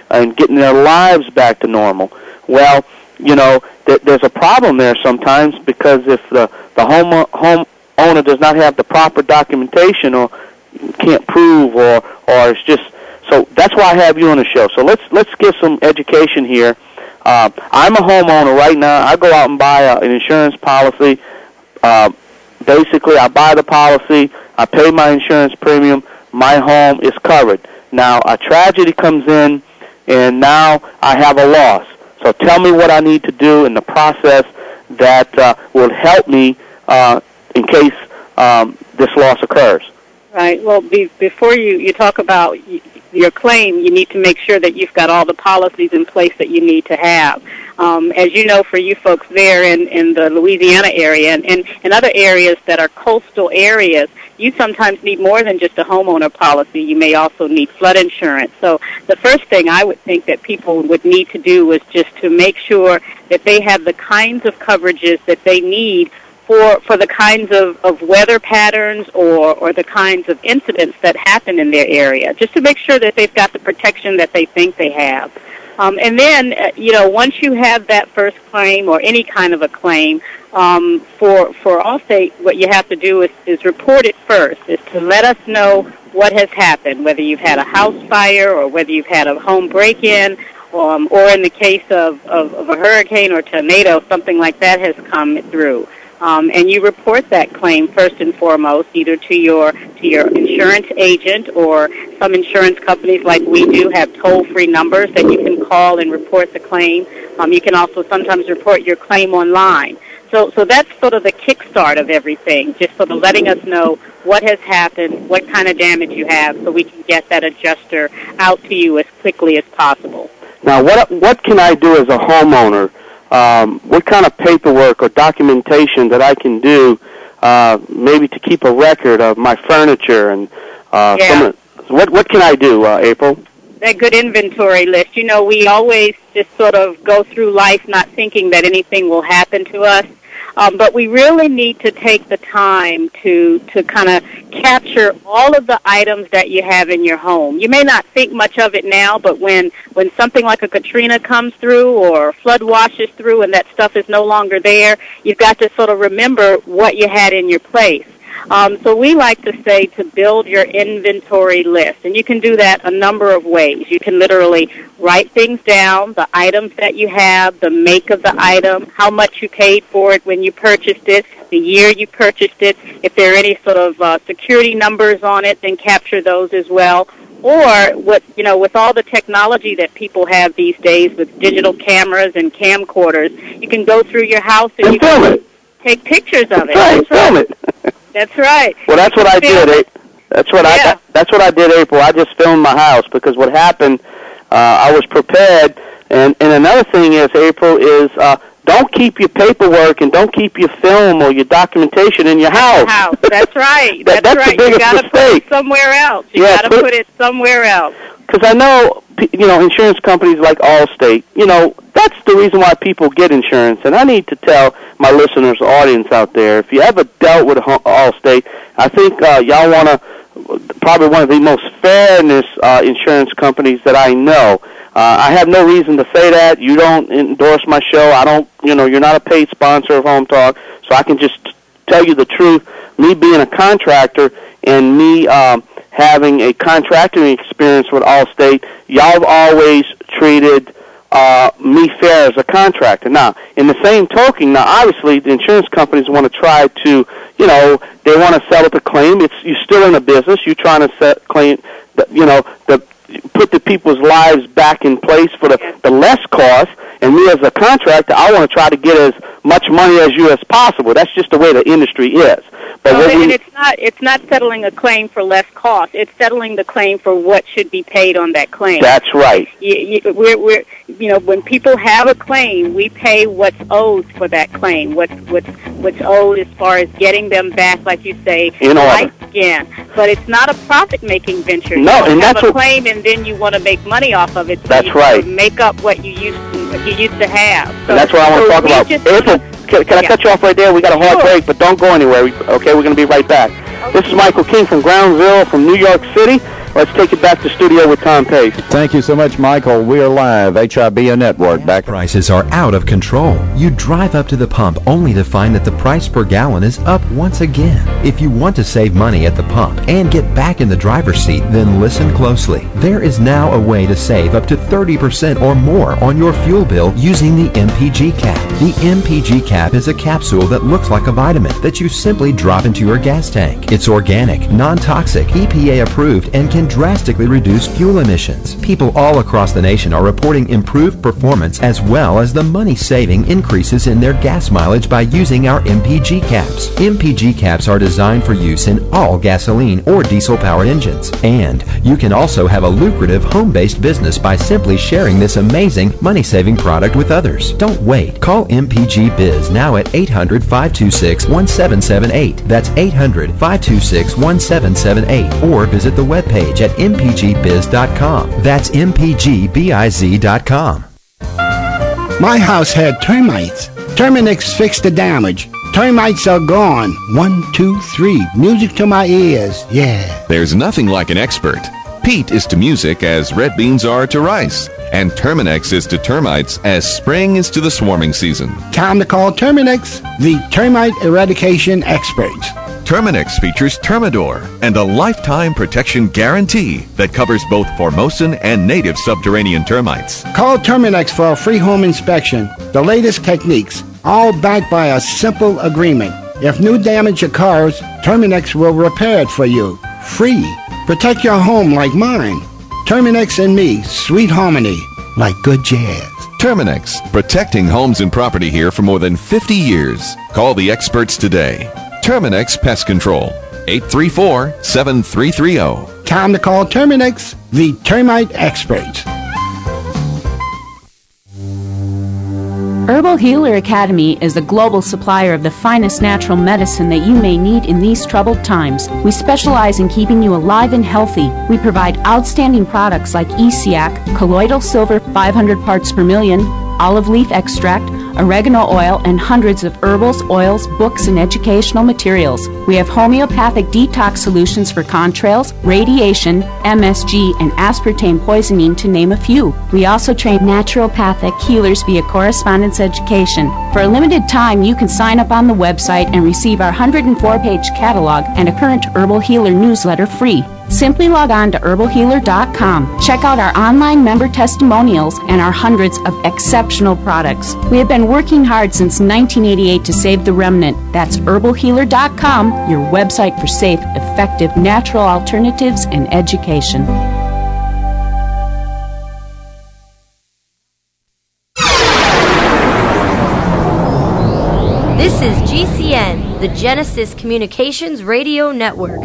and getting their lives back to normal. Well, you know, th- there's a problem there sometimes, because if the the home home owner does not have the proper documentation, or can't prove, or or it's just so that's why I have you on the show. So let's let's get some education here. Uh, I'm a homeowner right now. I go out and buy a, an insurance policy. Uh, basically, I buy the policy. I pay my insurance premium. My home is covered. Now a tragedy comes in, and now I have a loss. So tell me what I need to do in the process that uh, will help me uh, in case um, this loss occurs. Right. Well, be, before you, you talk about y- your claim, you need to make sure that you've got all the policies in place that you need to have. Um, as you know, for you folks there in, in the Louisiana area and, and, and other areas that are coastal areas, you sometimes need more than just a homeowner policy. You may also need flood insurance. So the first thing I would think that people would need to do is just to make sure that they have the kinds of coverages that they need for for the kinds of, of weather patterns or, or the kinds of incidents that happen in their area, just to make sure that they've got the protection that they think they have. Um, and then, uh, you know, once you have that first claim or any kind of a claim, um, for for Allstate, what you have to do is, is report it first, is to let us know what has happened, whether you've had a house fire or whether you've had a home break-in, um, or in the case of, of, of a hurricane or tornado, something like that has come through. Um, and you report that claim first and foremost, either to your to your insurance agent, or some insurance companies like we do have toll-free numbers that you can call and report the claim. Um, you can also sometimes report your claim online. So, so that's sort of the kickstart of everything, just sort of letting us know what has happened, what kind of damage you have, so we can get that adjuster out to you as quickly as possible. Now, what what can I do as a homeowner? Um, what kind of paperwork or documentation that I can do, uh, maybe to keep a record of my furniture and uh, yeah. some of, what what can I do, uh, April? That good inventory list. You know, we always just sort of go through life not thinking that anything will happen to us. Um, but we really need to take the time to to kind of capture all of the items that you have in your home. You may not think much of it now, but when, when something like a Katrina comes through or a flood washes through and that stuff is no longer there, you've got to sort of remember what you had in your place. Um, so we like to say to build your inventory list, and you can do that a number of ways. You can literally write things down, the items that you have, the make of the item, how much you paid for it when you purchased it, the year you purchased it. If there are any sort of uh, security numbers on it, then capture those as well. Or, what you know, with all the technology that people have these days with digital cameras and camcorders, you can go through your house and, and you film can it. take pictures of it. Right, film it. That's right. Well, that's what I did. It. That's what yeah. I. That's what I did, April. I just filmed my house because what happened, uh, I was prepared. And and another thing is, April, is uh, don't keep your paperwork and don't keep your film or your documentation in your house. House. That's right. that, that's, that's right. the biggest You got to mistake. put it somewhere else. You yeah, got to put, put it somewhere else. Because I know, you know, insurance companies like Allstate, you know, that's the reason why people get insurance. And I need to tell my listeners, audience out there, if you ever dealt with Allstate, I think uh, y'all want to, probably one of the most fairness uh, insurance companies that I know. Uh, I have no reason to say that. You don't endorse my show. I don't, you know, you're not a paid sponsor of Home Talk, so I can just tell you the truth. Me being a contractor and me um, having a contracting experience with Allstate, y'all have always treated uh, me fair as a contractor. Now, in the same token, now obviously the insurance companies want to try to, you know, they want to settle the claim. It's you're still in a business. You're trying to set claim, the, you know, the put the people's lives back in place for the, the less cost. And me as a contractor, I want to try to get as much money as you as possible. That's just the way the industry is. But well, what and we, it's not it's not settling a claim for less cost. It's settling the claim for what should be paid on that claim. That's right. You, you, we're, we're, you know, when people have a claim, we pay what's owed for that claim. What's what's what's owed as far as getting them back, like you say, in order. right again. But it's not a profit-making venture. No, you don't and have that's a what, claim, and then you want to make money off of it. So that's you right. Make up what you used to, what you used to have. So, and that's what I want so to talk we about. just April, wanna, can, can I yeah. cut you off right there? We got a hard Sure. break, but don't go anywhere. We, okay, we're going to be right back. Okay. This is Michael King from Ground Zero from New York City. let's take it back to studio with Tom Pace. Thank you so much, Michael. We are live, H I B N Network. Back. Prices are out of control. You drive up to the pump only to find that the price per gallon is up once again. If you want to save money at the pump and get back in the driver's seat, then listen closely. There is now a way to save up to thirty percent or more on your fuel bill using the M P G cap. The M P G cap is a capsule that looks like a vitamin that you simply drop into your gas tank. It's organic, non-toxic, E P A approved, and can drastically reduce fuel emissions. People all across the nation are reporting improved performance as well as the money saving increases in their gas mileage by using our M P G caps. M P G caps are designed for use in all gasoline or diesel-powered engines. And you can also have a lucrative home-based business by simply sharing this amazing money-saving product with others. Don't wait. Call M P G Biz now at eight hundred, five two six, one seven seven eight. That's eight hundred, five two six, one seven seven eight. Or visit the webpage at m p g biz dot com. That's m p g biz dot com. My house had termites. Terminix fixed the damage. Termites are gone. One, two, three. Music to my ears. Yeah. There's nothing like an expert. Pete is to music as red beans are to rice. And Terminix is to termites as spring is to the swarming season. Time to call Terminix, the termite eradication experts. Terminix features Termidor and a lifetime protection guarantee that covers both Formosan and native subterranean termites. Call Terminix for a free home inspection. The latest techniques, all backed by a simple agreement. If new damage occurs, Terminix will repair it for you. Free. Protect your home like mine. Terminix and me, sweet harmony, like good jazz. Terminix, protecting homes and property here for more than fifty years. Call the experts today. Terminix Pest Control, eight three four, seven three three zero. Time to call Terminix, the termite experts. Herbal Healer Academy is a global supplier of the finest natural medicine that you may need in these troubled times. We specialize in keeping you alive and healthy. We provide outstanding products like E C A C, colloidal silver five hundred parts per million, olive leaf extract, oregano oil, and hundreds of herbals, oils, books, and educational materials. We have homeopathic detox solutions for contrails, radiation, M S G, and aspartame poisoning, to name a few. We also train naturopathic healers via correspondence education. For a limited time, you can sign up on the website and receive our one hundred four page catalog and a current Herbal Healer newsletter free. Simply log on to herbal healer dot com. Check out our online member testimonials and our hundreds of exceptional products. We have been working hard since nineteen eighty-eight to save the remnant. That's herbal healer dot com, your website for safe, effective, natural alternatives and education. This is G C N, the Genesis Communications Radio Network.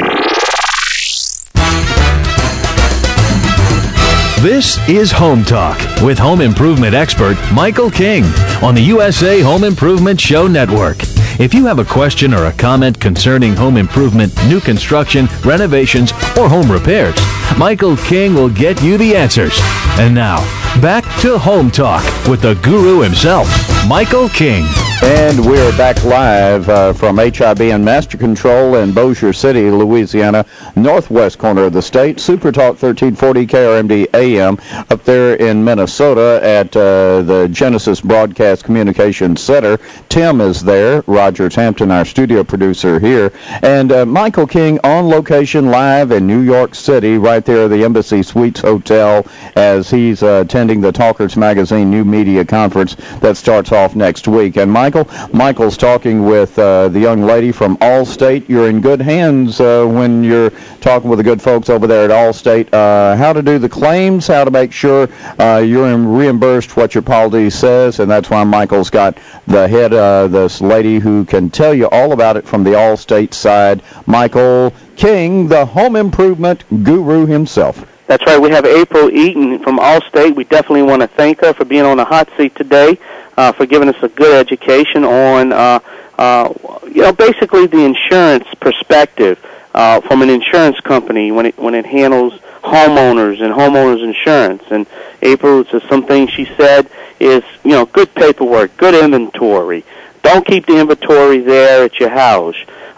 This is Home Talk with home improvement expert Michael King on the U S A Home Improvement Show Network. If you have a question or a comment concerning home improvement, new construction, renovations, or home repairs, Michael King will get you the answers. And now, back to Home Talk with the guru himself, Michael King. And we're back live uh, from H I B N Master Control in Bossier City, Louisiana, northwest corner of the state. Super Talk thirteen forty K R M D A M up there in Minnesota at uh, the Genesis Broadcast Communications Center. Tim is there. Roger Hampton, our studio producer here. And uh, Michael King on location live in New York City, right there at the Embassy Suites Hotel, as he's uh, attending the Talkers Magazine New Media Conference that starts off next week. And Michael, Michael's talking with uh, the young lady from Allstate. You're in good hands uh, when you're talking with the good folks over there at Allstate. Uh, how to do the claims, how to make sure uh, you're reimbursed what your policy says, and that's why Michael's got the head, uh, this lady who can tell you all about it from the Allstate side, Michael King, the home improvement guru himself. That's right. We have April Eaton from Allstate. We definitely want to thank her for being on the hot seat today, uh, for giving us a good education on, uh, uh, you know, basically the insurance perspective uh, from an insurance company when it when it handles homeowners and homeowners insurance. And April, just some things she said is, you know, good paperwork, good inventory. Don't keep the inventory there at your house.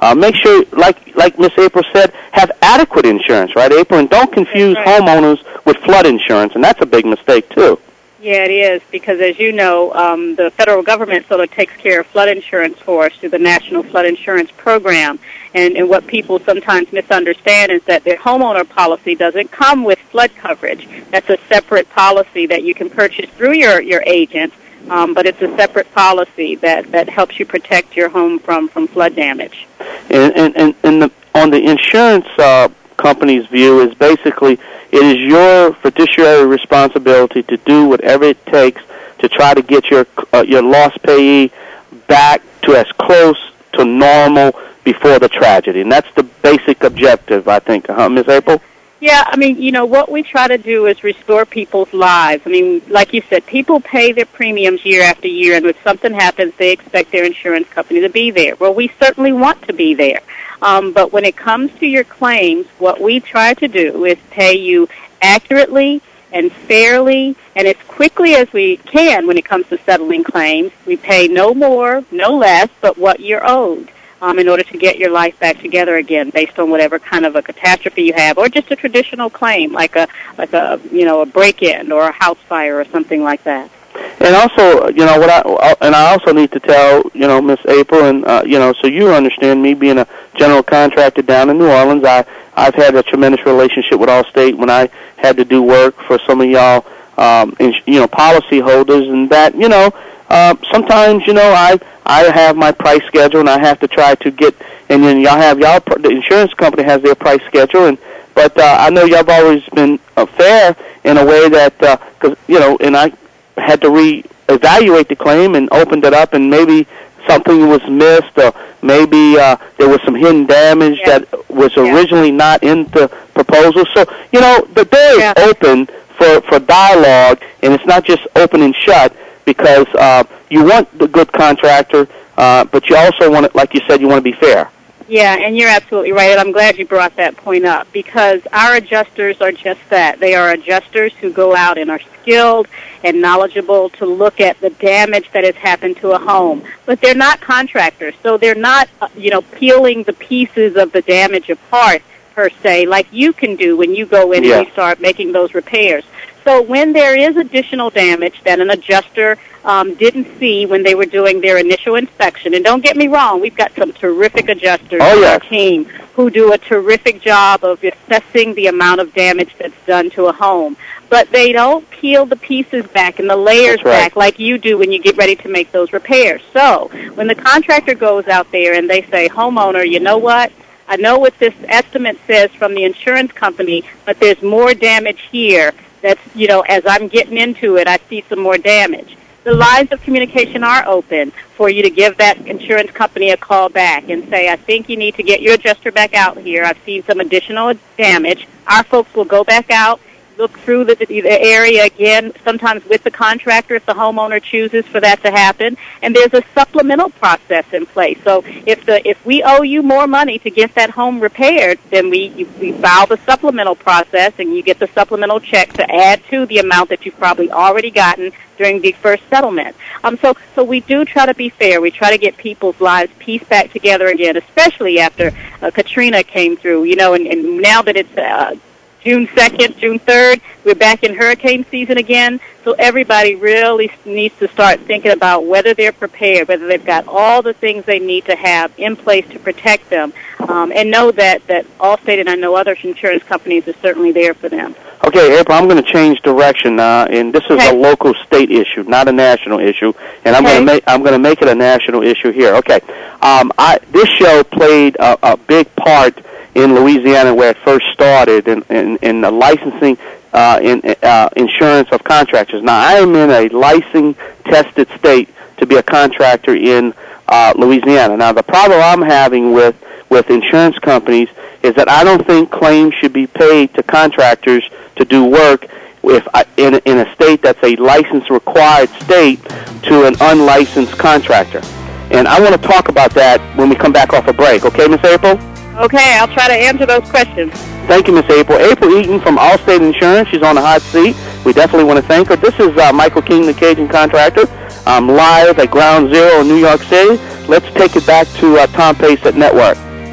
Uh, make sure, like like Miss April said, have adequate insurance, right, April? And don't confuse right. homeowners with flood insurance, and that's a big mistake, too. Yeah, it is, because as you know, um, the federal government sort of takes care of flood insurance for us through the National Flood Insurance Program. And, and what people sometimes misunderstand is that their homeowner policy doesn't come with flood coverage. That's a separate policy that you can purchase through your, your agent, um, but it's a separate policy that, that helps you protect your home from, from flood damage. And, and, and, and the, on the insurance uh, company's view is basically it is your fiduciary responsibility to do whatever it takes to try to get your uh, your lost payee back to as close to normal before the tragedy. And that's the basic objective, I think. Huh, Miz April? Yeah, I mean, you know, what we try to do is restore people's lives. I mean, like you said, people pay their premiums year after year, and if something happens, they expect their insurance company to be there. Well, we certainly want to be there. Um, but when it comes to your claims, what we try to do is pay you accurately and fairly and as quickly as we can when it comes to settling claims. We pay no more, no less, but what you're owed um, in order to get your life back together again based on whatever kind of a catastrophe you have, or just a traditional claim like a, like a you know, a break-in or a house fire or something like that. And also, you know, what I and I also need to tell, you know, Miss April, and uh, you know, so you understand, me being a general contractor down in New Orleans, I I've had a tremendous relationship with Allstate when I had to do work for some of y'all, um, in, you know, policy holders, and that, you know, uh, sometimes, you know, I I have my price schedule, and I have to try to get, and then y'all have y'all the insurance company has their price schedule, and but uh, I know y'all have always been uh, fair in a way that because uh, you know, and I. had to re-evaluate the claim and opened it up, and maybe something was missed, or maybe uh, there was some hidden damage yeah. that was originally yeah. not in the proposal. So, you know, the door yeah. is open for, for dialogue, and it's not just open and shut, because uh, you want the good contractor, uh, but you also want it, like you said, you want to be fair. Yeah, and you're absolutely right, and I'm glad you brought that point up, because our adjusters are just that. They are adjusters who go out and are skilled and knowledgeable to look at the damage that has happened to a home. But they're not contractors, so they're not, uh, you know, peeling the pieces of the damage apart, per se, like you can do when you go in yeah. and you start making those repairs. So when there is additional damage that an adjuster um, didn't see when they were doing their initial inspection, and don't get me wrong, we've got some terrific adjusters oh, on yes. our team who do a terrific job of assessing the amount of damage that's done to a home. But they don't peel the pieces back and the layers right. back like you do when you get ready to make those repairs. So when the contractor goes out there and they say, homeowner, you know what? I know what this estimate says from the insurance company, but there's more damage here. That's, you know, as I'm getting into it, I see some more damage. The lines of communication are open for you to give that insurance company a call back and say, I think you need to get your adjuster back out here. I've seen some additional damage. Our folks will go back out, look through the, the area again, sometimes with the contractor if the homeowner chooses for that to happen. And there's a supplemental process in place. So if the if we owe you more money to get that home repaired, then we you, we file the supplemental process, and you get the supplemental check to add to the amount that you've probably already gotten during the first settlement. Um, so so we do try to be fair. We try to get people's lives pieced back together again, especially after uh, Katrina came through. You know, and, and now that it's uh, June second, June third, we're back in hurricane season again, so everybody really needs to start thinking about whether they're prepared, whether they've got all the things they need to have in place to protect them, um, and know that, that Allstate and I know other insurance companies are certainly there for them. Okay, April, I'm going to change direction, uh, and this is okay. a local state issue, not a national issue, and I'm okay. going to make I'm going to make it a national issue here. Okay, um, I, this show played a, a big part in Louisiana where it first started in, in, in the licensing uh, in uh, insurance of contractors. Now, I am in a licensed, tested state to be a contractor in uh, Louisiana. Now, the problem I'm having with, with insurance companies is that I don't think claims should be paid to contractors to do work if I, in, in a state that's a license-required state to an unlicensed contractor. And I want to talk about that when we come back off a break. Okay, Miss April? Okay, I'll try to answer those questions. Thank you, Miss April. April Eaton from Allstate Insurance. She's on the hot seat. We definitely want to thank her. This is uh, Michael King, the Cajun Contractor. I'm live at Ground Zero in New York City. Let's take it back to uh, Tom Pace at Network.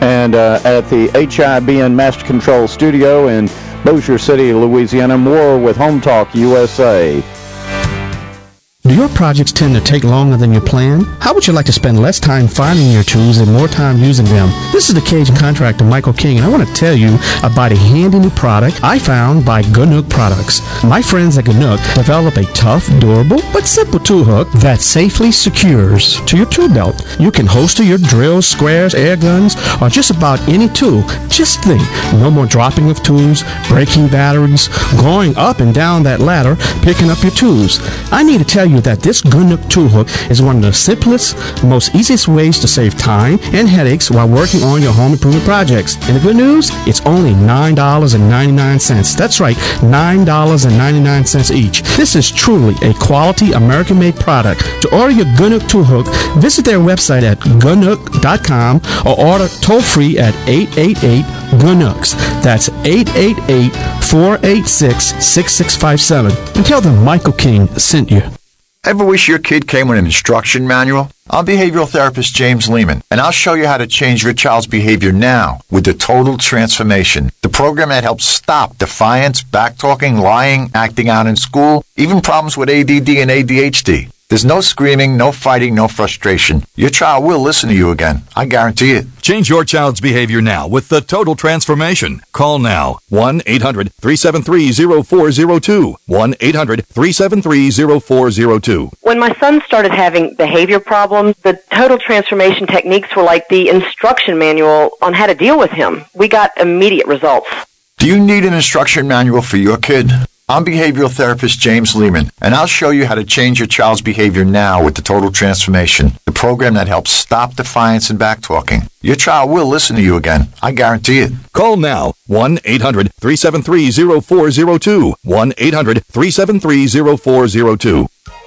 and uh, at the H I B N Master Control Studio in Bossier City, Louisiana. More with Home Talk U S A. Do your projects tend to take longer than you planned? How would you like to spend less time finding your tools and more time using them? This is the Cajun contractor, Michael King, and I want to tell you about a handy new product I found by Ganook Products. My friends at Ganook develop a tough, durable, but simple tool hook that safely secures to your tool belt. You can holster your drills, squares, air guns, or just about any tool. Just think, no more dropping of tools, breaking batteries, going up and down that ladder, picking up your tools. I need to tell you that this Ganook tool hook is one of the simplest, most easiest ways to save time and headaches while working on your home improvement projects. And the good news, it's only nine dollars and ninety-nine cents. That's right, nine dollars and ninety-nine cents each. This is truly a quality American-made product. To order your Ganook tool hook, visit their website at ganook dot com or order toll-free at eight eight eight Ganooks. That's eight eight eight, four eight six, six six five seven. And tell them Michael King sent you. Ever wish your kid came with an instruction manual? I'm behavioral therapist James Lehman, and I'll show you how to change your child's behavior now with the Total Transformation, the program that helps stop defiance, backtalking, lying, acting out in school, even problems with A D D and A D H D. There's no screaming, no fighting, no frustration. Your child will listen to you again. I guarantee it. Change your child's behavior now with the Total Transformation. Call now. one eight hundred, three seven three, zero four zero two. one eight hundred, three seven three, zero four zero two. When my son started having behavior problems, the Total Transformation techniques were like the instruction manual on how to deal with him. We got immediate results. Do you need an instruction manual for your kid? I'm behavioral therapist James Lehman, and I'll show you how to change your child's behavior now with the Total Transformation, the program that helps stop defiance and backtalking. Your child will listen to you again. I guarantee it. Call now. one eight hundred, three seven three, zero four zero two. one eight hundred, three seven three, zero four zero two.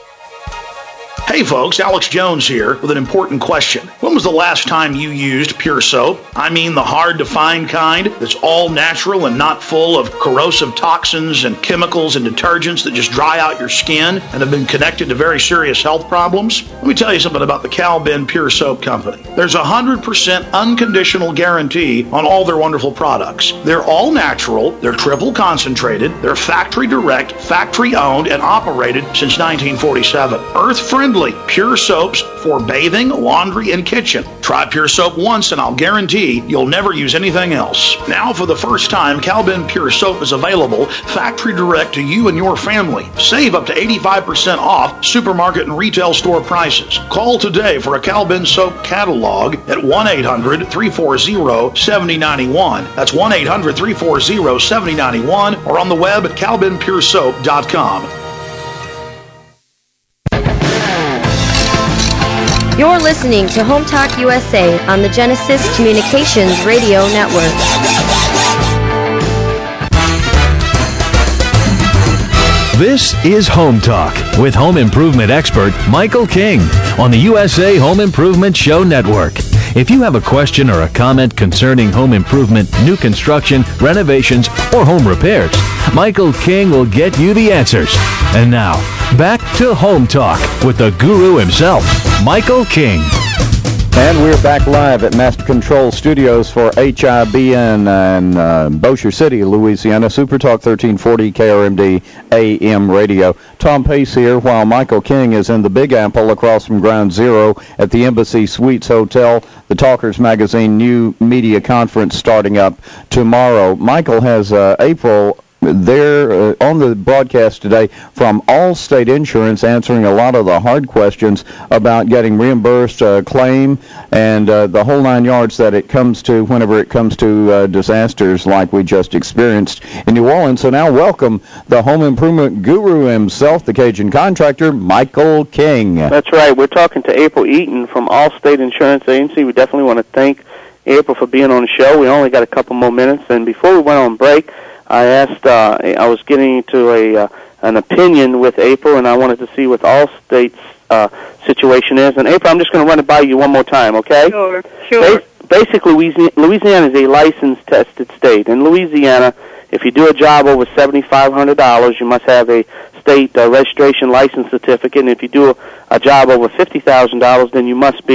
Hey folks, Alex Jones here with an important question. When was the last time you used Pure Soap? I mean the hard-to-find kind that's all natural and not full of corrosive toxins and chemicals and detergents that just dry out your skin and have been connected to very serious health problems? Let me tell you something about the Cal-Ben Pure Soap Company. There's a one hundred percent unconditional guarantee on all their wonderful products. They're all natural, they're triple concentrated, they're factory direct, factory owned, and operated since nineteen forty-seven. Earth-friendly. Pure soaps for bathing, laundry, and kitchen. Try Pure Soap once and I'll guarantee you'll never use anything else. Now for the first time, Cal-Ben Pure Soap is available factory direct to you and your family. Save up to eighty-five percent off supermarket and retail store prices. Call today for a Cal-Ben Soap catalog at one eight hundred, three four zero, seven zero nine one. That's one eight hundred, three four zero, seven zero nine one or on the web at cal ben pure soap dot com. You're listening to Home Talk U S A on the Genesis Communications Radio Network. This is Home Talk with home improvement expert Michael King on the U S A Home Improvement Show Network. If you have a question or a comment concerning home improvement, new construction, renovations, or home repairs, Michael King will get you the answers. And now, back to Home Talk with the guru himself, Michael King. And we're back live at Master Control Studios for H I B N in uh, Bossier City, Louisiana. Super Talk thirteen forty K R M D A M radio. Tom Pace here while Michael King is in the Big Apple across from Ground Zero at the Embassy Suites Hotel. The Talkers Magazine new media conference starting up tomorrow. Michael has uh, April there uh, on the broadcast today from Allstate Insurance answering a lot of the hard questions about getting reimbursed uh, claim and uh, the whole nine yards that it comes to whenever it comes to uh, disasters like we just experienced in New Orleans. So now welcome the home improvement guru himself, the Cajun contractor, Michael King. That's right. We're talking to April Eaton from Allstate Insurance Agency. We definitely want to thank April for being on the show. We only got a couple more minutes, and before we went on break, I asked, uh, I was getting into a uh, an opinion with April, and I wanted to see what Allstate's uh, situation is. And April, I'm just going to run it by you one more time, okay? Sure, sure. Bas- basically, Louisiana is a licensed, tested state. In Louisiana, if you do a job over seven thousand five hundred dollars, you must have a state uh, registration license certificate. And if you do a, a job over fifty thousand dollars, then you must be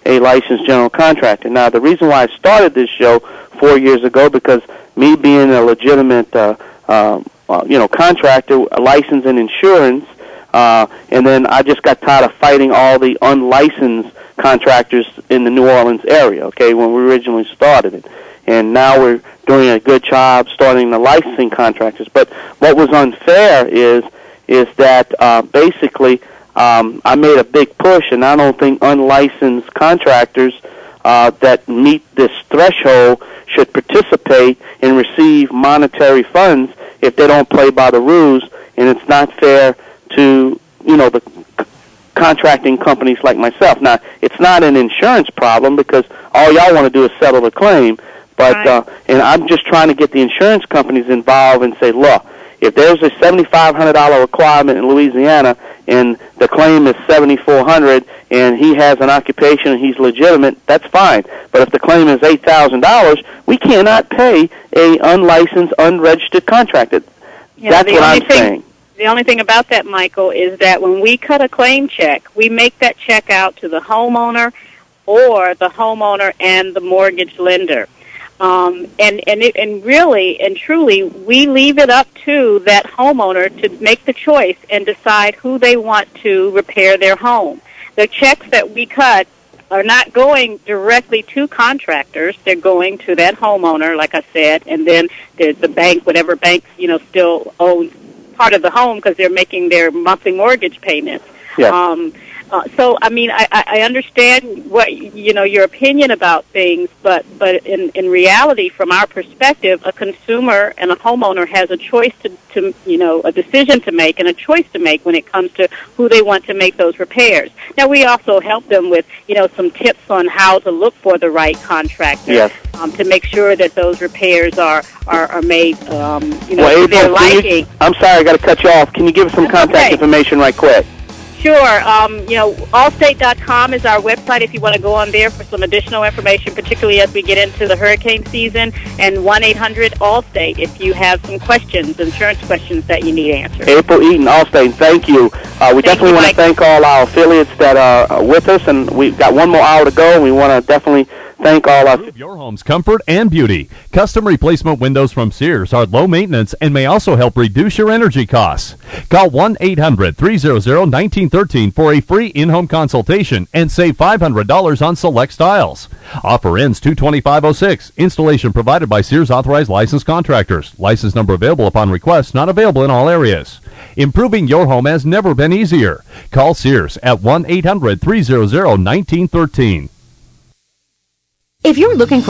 a licensed general contractor. Now, the reason why I started this show four years ago, because me being a legitimate, uh, uh, uh, you know, contractor, licensed in insurance, uh, and then I just got tired of fighting all the unlicensed contractors in the New Orleans area, okay, when we originally started it. And now we're doing a good job starting the licensing contractors. But what was unfair is is that uh, basically um, I made a big push, and I don't think unlicensed contractors uh, that meet this threshold should participate and receive monetary funds if they don't play by the rules, and it's not fair to, you know, the c- contracting companies like myself. Now, it's not an insurance problem because all y'all want to do is settle the claim, but uh, and I'm just trying to get the insurance companies involved and say, look, if there's a seventy-five hundred dollars requirement in Louisiana and the claim is seventy-four hundred dollars and he has an occupation and he's legitimate, that's fine. But if the claim is eight thousand dollars, we cannot pay a unlicensed, unregistered contractor. Yeah, that's the what only I'm thing, saying. The only thing about that, Michael, is that when we cut a claim check, we make that check out to the homeowner or the homeowner and the mortgage lender. Um, and and it, and really and truly, we leave it up to that homeowner to make the choice and decide who they want to repair their home. The checks that we cut are not going directly to contractors; they're going to that homeowner, like I said, and then there's the bank, whatever bank you know still owns part of the home because they're making their monthly mortgage payments. Yes. Um, Uh, so, I mean, I, I understand what you know your opinion about things, but but in, in reality, from our perspective, a consumer and a homeowner has a choice to, to you know a decision to make and a choice to make when it comes to who they want to make those repairs. Now, we also help them with you know some tips on how to look for the right contractor. Yes. Um, to make sure that those repairs are are, are made um, you know Well, to their April, can you- liking. I'm sorry, I got to cut you off. Can you give us some contact okay. information right quick? Sure. Um, you know, allstate dot com is our website if you want to go on there for some additional information, particularly as we get into the hurricane season, and one eight hundred Allstate if you have some questions, insurance questions that you need answered. April Eaton, Allstate, thank you. Uh, we definitely want to thank all our affiliates that are with us, and we've got one more hour to go, and we want to definitely thank all our... Your home's comfort and beauty. Custom replacement windows from Sears are low maintenance and may also help reduce your energy costs. Call one eight hundred three hundred one nine one three for a free in-home consultation and save five hundred dollars on select styles. Offer ends two twenty-five oh six. Installation provided by Sears authorized licensed contractors. License number available upon request, not available in all areas. Improving your home has never been easier. Call Sears at one eight hundred three hundred one nine one three. If you're looking for